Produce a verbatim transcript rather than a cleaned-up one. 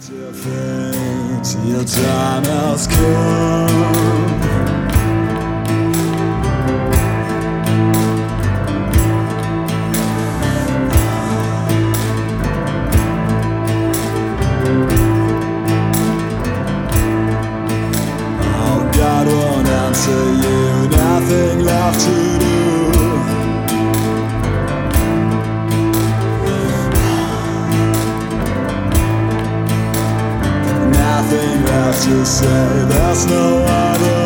Defeat, your time has come. Oh, God won't answer you, nothing left to do. Nothing left to say, there's no other